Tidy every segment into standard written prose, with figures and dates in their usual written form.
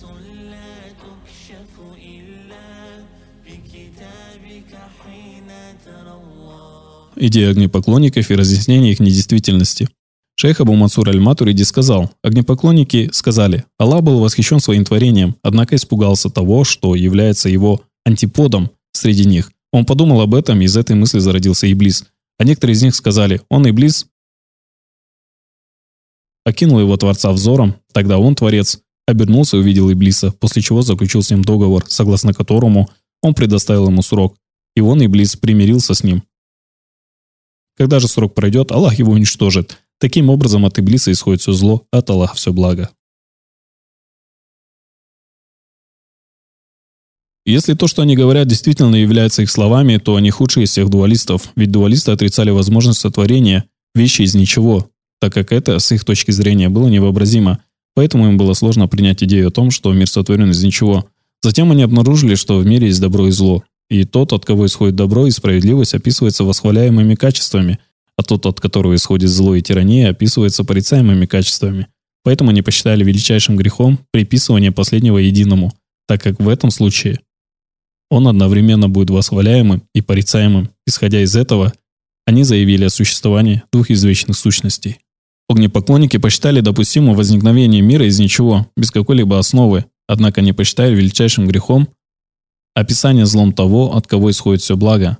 Идея огнепоклонников и разъяснение их недействительности. Шейх Абу Мансур аль-Матуриди сказал: огнепоклонники сказали: Аллах был восхищен своим творением, однако испугался того, что является его антиподом среди них. Он подумал об этом, и из этой мысли зародился Иблис. А некоторые из них сказали: он, Иблис, окинул его Творца взором, тогда он, Творец, обернулся и увидел Иблиса, после чего заключил с ним договор, согласно которому он предоставил ему срок, и он, Иблис, примирился с ним. Когда же срок пройдет, Аллах его уничтожит. Таким образом, от Иблиса исходит все зло, от Аллаха все благо. Если то, что они говорят, действительно является их словами, то они худшие из всех дуалистов, ведь дуалисты отрицали возможность сотворения вещи из ничего, так как это, с их точки зрения, было невообразимо, поэтому им было сложно принять идею о том, что мир сотворен из ничего. Затем они обнаружили, что в мире есть добро и зло, и тот, от кого исходит добро и справедливость, описывается восхваляемыми качествами, а тот, от которого исходит зло и тирания, описывается порицаемыми качествами. Поэтому они посчитали величайшим грехом приписывание последнего единому, так как в этом случае он одновременно будет восхваляемым и порицаемым. Исходя из этого, они заявили о существовании двух извечных сущностей. Огнепоклонники посчитали допустимым возникновение мира из ничего, без какой-либо основы, однако они посчитали величайшим грехом описание злом того, от кого исходит все благо.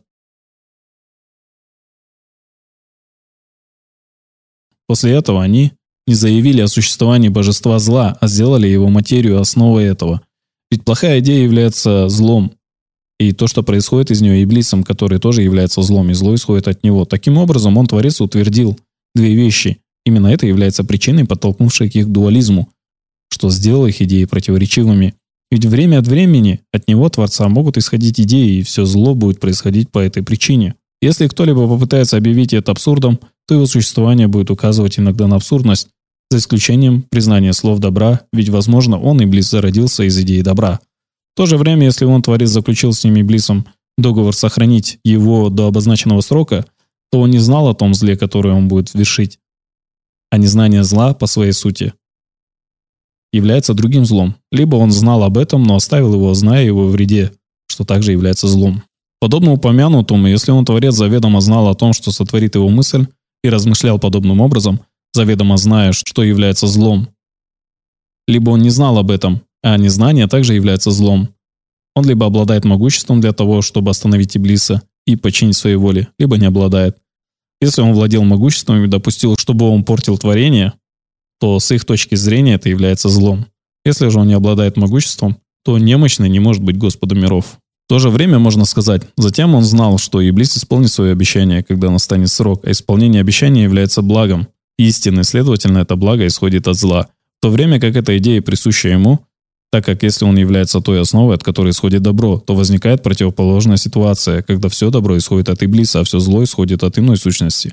После этого они не заявили о существовании божества зла, а сделали его материю основой этого. Ведь плохая идея является злом, и то, что происходит из нее, Иблисом, который тоже является злом, и зло исходит от него. Таким образом, он, Творец, утвердил две вещи. Именно это является причиной, подтолкнувшей к их дуализму, что сделало их идеи противоречивыми. Ведь время от времени от него, Творца, могут исходить идеи, и все зло будет происходить по этой причине. Если кто-либо попытается объявить это абсурдом, то его существование будет указывать иногда на абсурдность, за исключением признания слов добра, ведь, возможно, он, Иблис, зародился из идеи добра. В то же время, если он, Творец, заключил с ним, Иблисом, договор сохранить его до обозначенного срока, то он не знал о том зле, которое он будет вершить. А незнание зла, по своей сути, является другим злом. Либо он знал об этом, но оставил его, зная его вреде, что также является злом. Подобно упомянутому, если он, Творец, заведомо знал о том, что сотворит его мысль, и размышлял подобным образом, заведомо зная, что является злом, либо он не знал об этом, а незнание также является злом. Он либо обладает могуществом для того, чтобы остановить Иблиса и подчинить своей воле, либо не обладает. Если он владел могуществом и допустил, чтобы он портил творение, то с их точки зрения это является злом. Если же он не обладает могуществом, то немощный не может быть Господом миров. В то же время можно сказать, затем он знал, что Иблис исполнит свое обещание, когда настанет срок, а исполнение обещания является благом. Истинно, следовательно, это благо исходит от зла, в то время как эта идея присуща ему, так как если он является той основой, от которой исходит добро, то возникает противоположная ситуация, когда все добро исходит от Иблиса, а все зло исходит от иной сущности.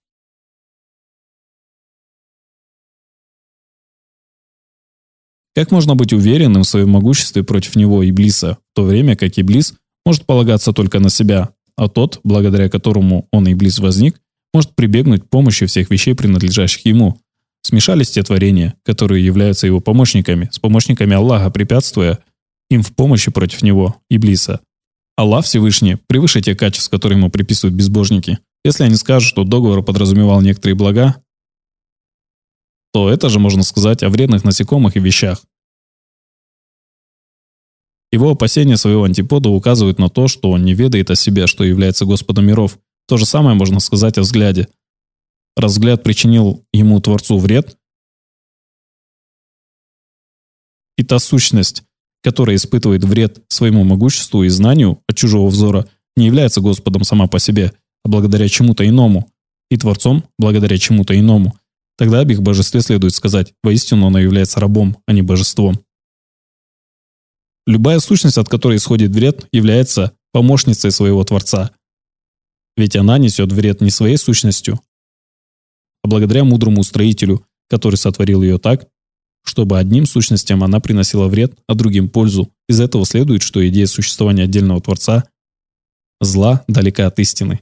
Как можно быть уверенным в своем могуществе против него, Иблиса, в то время как Иблис может полагаться только на себя, а тот, благодаря которому он, Иблис, возник, может прибегнуть к помощи всех вещей, принадлежащих ему. Смешались те творения, которые являются его помощниками, с помощниками Аллаха, препятствуя им в помощи против него, Иблиса. Аллах Всевышний превыше тех качеств, которые ему приписывают безбожники. Если они скажут, что договор подразумевал некоторые блага, то это же можно сказать о вредных насекомых и вещах. Его опасения своего антипода указывают на то, что он не ведает о себе, что является Господом миров. То же самое можно сказать о взгляде. Раз взгляд причинил ему, Творцу, вред, и та сущность, которая испытывает вред своему могуществу и знанию от чужого взора, не является Господом сама по себе, а благодаря чему-то иному, и Творцом благодаря чему-то иному, тогда об их божестве следует сказать: воистину оно является рабом, а не божеством. Любая сущность, от которой исходит вред, является помощницей своего Творца. Ведь она несет вред не своей сущностью, а благодаря мудрому устроителю, который сотворил ее так, чтобы одним сущностям она приносила вред, а другим пользу. Из этого следует, что идея существования отдельного Творца зла далека от истины.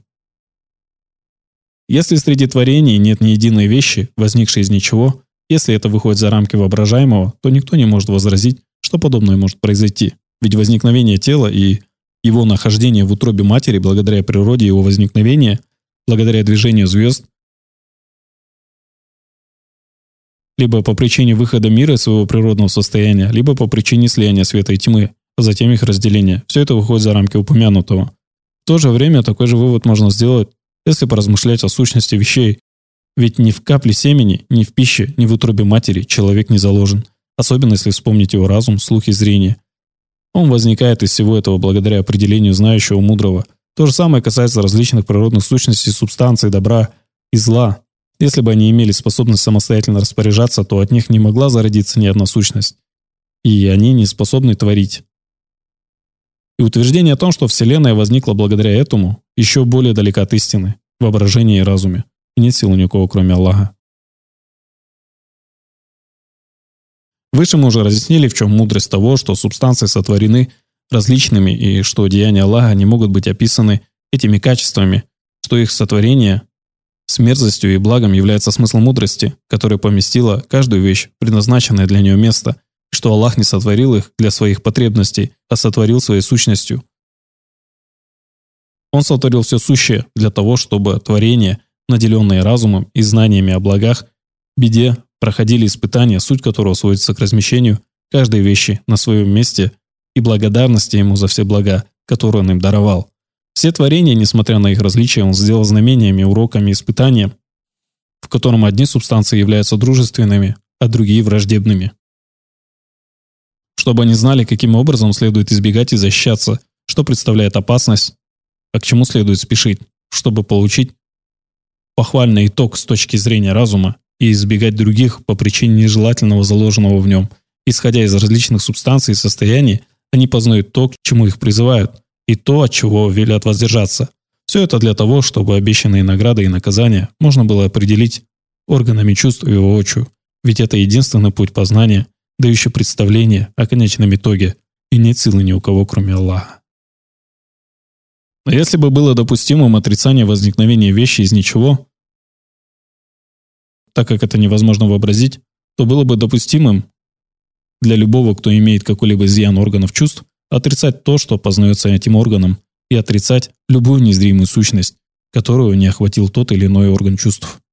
Если среди творений нет ни единой вещи, возникшей из ничего, если это выходит за рамки воображаемого, то никто не может возразить, что подобное может произойти. Ведь возникновение тела и его нахождение в утробе матери благодаря природе его возникновения, благодаря движению звезд, либо по причине выхода мира из своего природного состояния, либо по причине слияния света и тьмы, а затем их разделения. Все это выходит за рамки упомянутого. В то же время такой же вывод можно сделать, если поразмышлять о сущности вещей. Ведь ни в капле семени, ни в пище, ни в утробе матери человек не заложен, особенно если вспомнить его разум, слух и зрение. Он возникает из всего этого благодаря определению знающего мудрого. То же самое касается различных природных сущностей, субстанций, добра и зла. Если бы они имели способность самостоятельно распоряжаться, то от них не могла зародиться ни одна сущность. И они не способны творить. И утверждение о том, что Вселенная возникла благодаря этому, еще более далеко от истины, воображения и разуме. И нет сил у никого, кроме Аллаха. Выше мы уже разъяснили, в чем мудрость того, что субстанции сотворены различными и что деяния Аллаха не могут быть описаны этими качествами, что их сотворение с мерзостью и благом является смыслом мудрости, которая поместила каждую вещь, предназначенное для нее место, и что Аллах не сотворил их для своих потребностей, а сотворил своей сущностью. Он сотворил все сущее для того, чтобы творения, наделенные разумом и знаниями о благах, беде, проходили испытания, суть которого сводится к размещению каждой вещи на своем месте и благодарности Ему за все блага, которые Он им даровал. Все творения, несмотря на их различия, Он сделал знамениями, уроками, испытанием, в котором одни субстанции являются дружественными, а другие враждебными. Чтобы они знали, каким образом следует избегать и защищаться, что представляет опасность, а к чему следует спешить, чтобы получить похвальный итог с точки зрения разума и избегать других по причине нежелательного заложенного в нем. Исходя из различных субстанций и состояний, они познают то, к чему их призывают, и то, от чего велят воздержаться. Все это для того, чтобы обещанные награды и наказания можно было определить органами чувств и воочию, ведь это единственный путь познания, дающий представление о конечном итоге, и нет силы ни у кого, кроме Аллаха. Но если бы было допустимым отрицание возникновения вещи из ничего, так как это невозможно вообразить, то было бы допустимым для любого, кто имеет какой-либо изъян органов чувств, отрицать то, что познается этим органом, и отрицать любую незримую сущность, которую не охватил тот или иной орган чувств.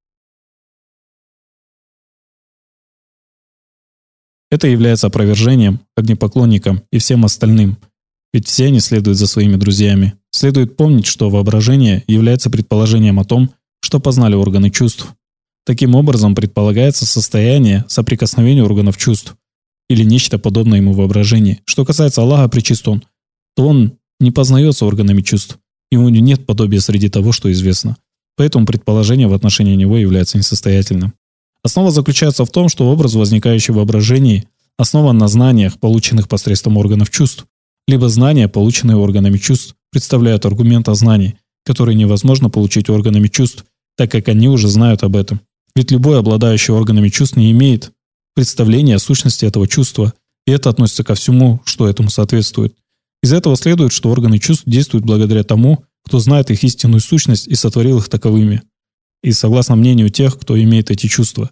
Это является опровержением огнепоклонникам и всем остальным, ведь все они следуют за своими друзьями. Следует помнить, что воображение является предположением о том, что познали органы чувств. Таким образом, предполагается состояние соприкосновения органов чувств или нечто подобное ему воображению. Что касается Аллаха, пречист Он, то Он не познается органами чувств, и у него нет подобия среди того, что известно. Поэтому предположение в отношении Него является несостоятельным. Основа заключается в том, что образ, возникающий в воображении, основан на знаниях, полученных посредством органов чувств, либо знания, полученные органами чувств, представляют аргумент о знании, который невозможно получить органами чувств, так как они уже знают об этом. Ведь любой, обладающий органами чувств, не имеет представления о сущности этого чувства, и это относится ко всему, что этому соответствует. Из этого следует, что органы чувств действуют благодаря тому, кто знает их истинную сущность и сотворил их таковыми, и согласно мнению тех, кто имеет эти чувства.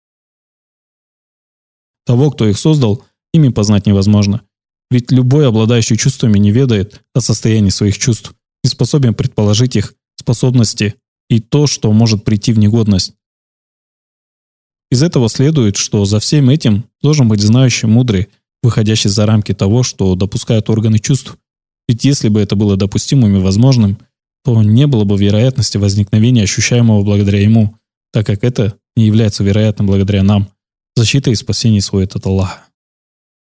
Того, кто их создал, ими познать невозможно. Ведь любой, обладающий чувствами, не ведает о состоянии своих чувств, не способен предположить их способности и то, что может прийти в негодность. Из этого следует, что за всем этим должен быть знающий, мудрый, выходящий за рамки того, что допускают органы чувств. Ведь если бы это было допустимым и возможным, то не было бы вероятности возникновения ощущаемого благодаря ему, так как это не является вероятным благодаря нам. Защита и спасение исходит от Аллаха.